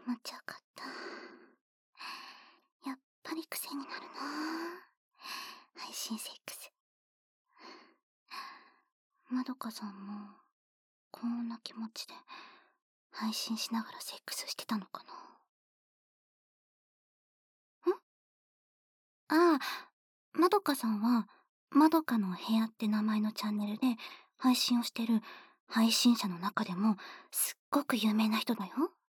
気持ちよかった。やっぱり癖になるな。配信セックス。まどかさんも、こんな気持ちで、配信しながらセックスしてたのかな。ああ、まどかさんは、まどかの部屋って名前のチャンネルで配信をしてる配信者の中でもすっごく有名な人だよ。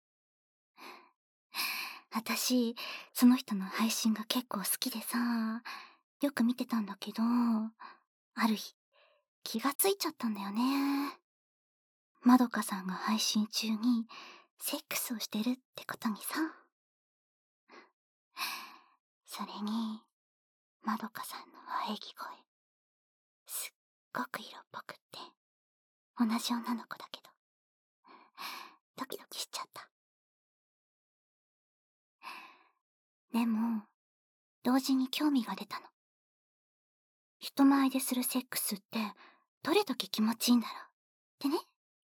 私、その人の配信が結構好きでさ、よく見てたんだけど、ある日、気がついちゃったんだよね。まどかさんが配信中にセックスをしてるってことにさ。それに、まどかさんの喘ぎ声、すっごく色っぽくって、同じ女の子だけど、ドキドキしちゃった。でも、同時に興味が出たの。人前でするセックスって、どれだけ気持ちいいんだろうってね。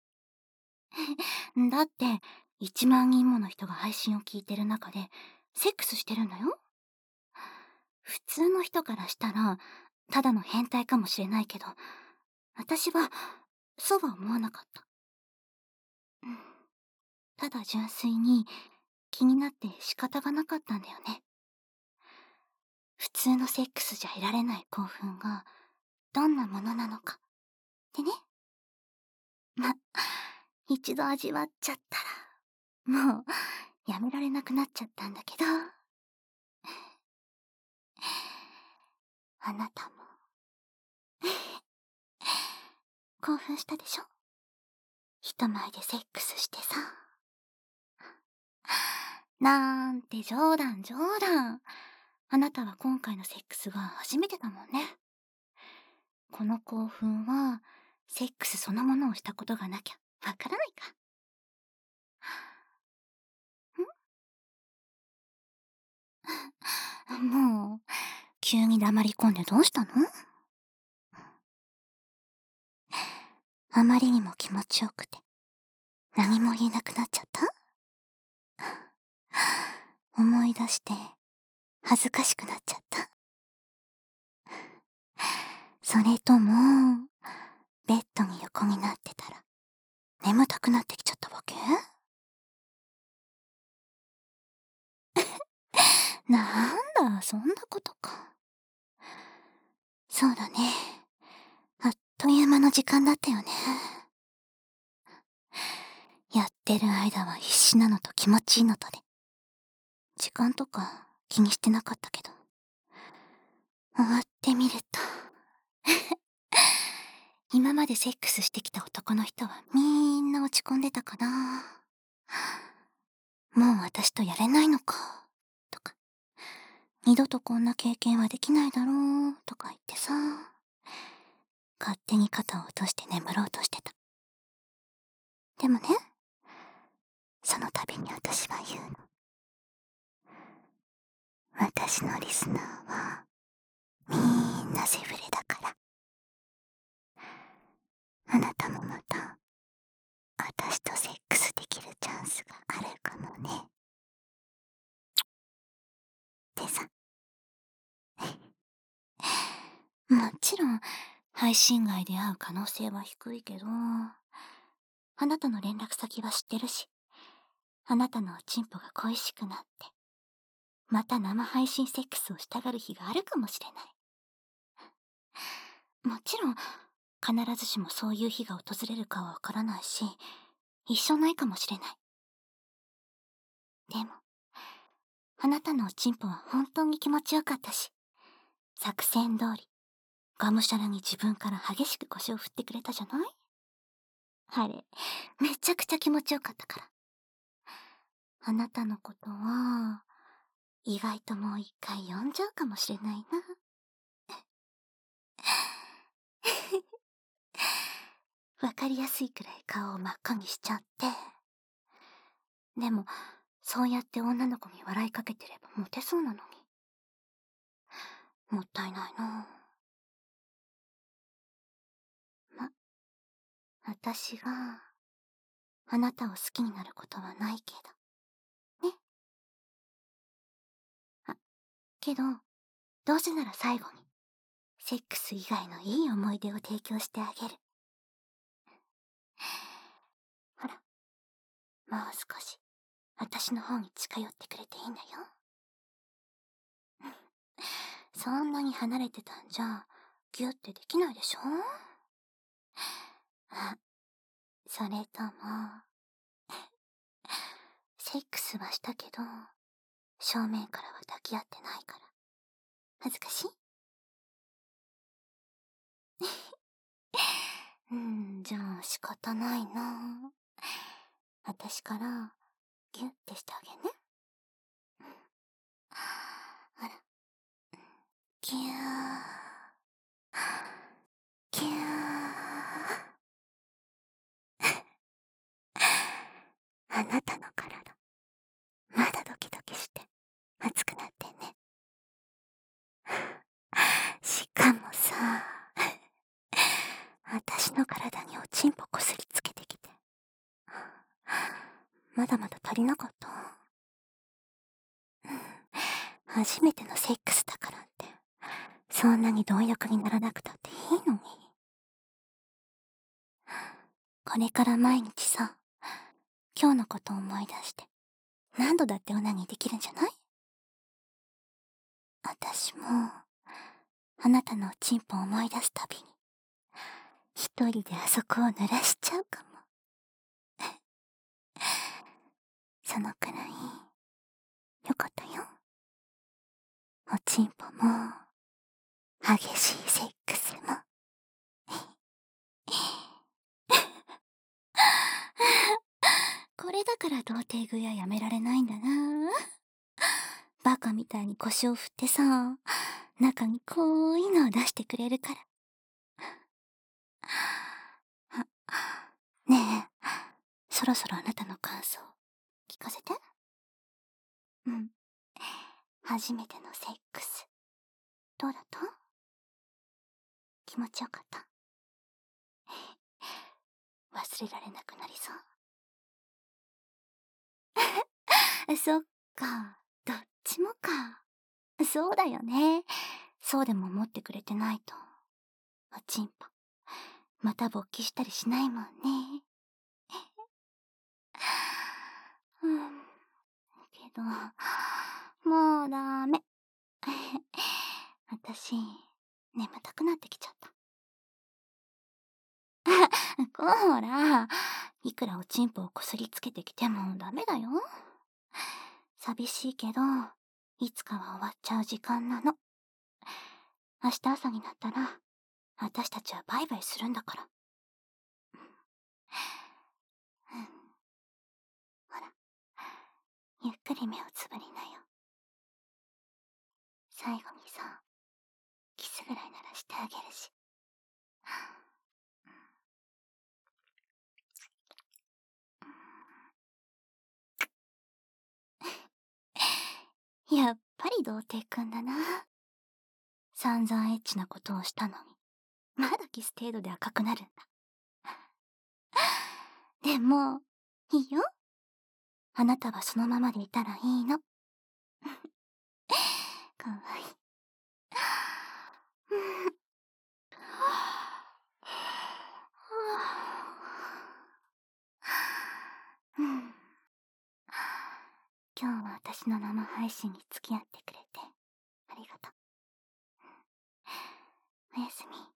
だって、1万人もの人が配信を聞いてる中で、セックスしてるんだよ。普通の人からしたら、ただの変態かもしれないけど、私は、そうは思わなかった。うん、ただ純粋に気になって仕方がなかったんだよね。普通のセックスじゃ得られない興奮が、どんなものなのか。ってね。ま、一度味わっちゃったら、もう、やめられなくなっちゃったんだけど、あなたも、興奮したでしょ？人前でセックスしてさ。なんて冗談冗談。あなたは今回のセックスが初めてだもんね。この興奮は、セックスそのものをしたことがなきゃわからないか。もう、急に黙り込んでどうしたの？あまりにも気持ちよくて、何も言えなくなっちゃった？思い出して、恥ずかしくなっちゃった？それとも、ベッドに横になってたら、眠たくなってきちゃったわけ？なんだ、そんなことか。そうだね。あっという間の時間だったよね。やってる間は必死なのと気持ちいいのとで。時間とか気にしてなかったけど。終わってみると。今までセックスしてきた男の人はみんな落ち込んでたかな。もう私とやれないのか。とか。二度とこんな経験はできないだろう。とか言ってさ。勝手に肩を落として眠ろうとしてた。でもね、その度に私は言うの。私のリスナーは、みんなセフレだから。あなたもまた、私とセックスできるチャンスがあるかもね。ってさ。もちろん、配信外で会う可能性は低いけど、あなたの連絡先は知ってるし、あなたのおちんぽが恋しくなって、また生配信セックスをしたがる日があるかもしれない。もちろん、必ずしもそういう日が訪れるかはわからないし、一生ないかもしれない。でも、あなたのおちんぽは本当に気持ちよかったし、作戦通り、がむしゃらに自分から激しく腰を振ってくれたじゃない？あれ、めちゃくちゃ気持ちよかったから。あなたのことは、意外ともう一回呼んじゃうかもしれないな。わかりやすいくらい顔を真っ赤にしちゃって。でも、そうやって女の子に笑いかけてればモテそうなのに。もったいないな。ま、私が、あなたを好きになることはないけど。 けど、どうせなら最後に、セックス以外のいい思い出を提供してあげる。ほら、もう少し、私の方に近寄ってくれていいんだよ。そんなに離れてたんじゃ、ギュってできないでしょ？あ、それとも、セックスはしたけど、正面からは抱き合ってないから、恥ずかしい？じゃあ仕方ないな。私から、ギュってしてあげね。あら、ギュー、ギュー。あなたの体、まだドキドキして、熱くなってんね。しかもさ、私の体におちんぽこすりつけてきて。まだまだ足りなかった？初めてのセックスだからって、そんなに貪欲にならなくたっていいのに。これから毎日さ、今日のことを思い出して、何度だってオナニーできるんじゃない？私も、あなたのおちんぽを思い出すたびに、一人であそこを濡らしちゃうかも。そのくらい、よかったよ。おちんぽも、激しいセックスも。これだから童貞食いはやめられないんだな。バカみたいに腰を振ってさ、中にこういうのを出してくれるから。ねえ、そろそろあなたの感想、聞かせて。うん。初めてのセックス、どうだった？気持ちよかった？忘れられなくなりそう？そっか、どっちもか。そうだよね。そうでも思ってくれてないと、おちんぽ、また勃起したりしないもんね。うん。けど、もうダメ。私、眠たくなってきちゃった。こら、いくらおちんぽをこすりつけてきてもダメだよ。寂しいけど、いつかは終わっちゃう時間なの。明日朝になったら、私たちはバイバイするんだから。うん、ほら、ゆっくり目をつぶりなよ。最後にさ、キスぐらいならしてあげるし。やっぱり童貞くんだな。散々エッチなことをしたのに、まだキス程度で赤くなるんだ。でも、いいよ。あなたはそのままでいたらいいの。かわいい。うん。今日は私の生配信に付き合ってくれてありがとう。おやすみ。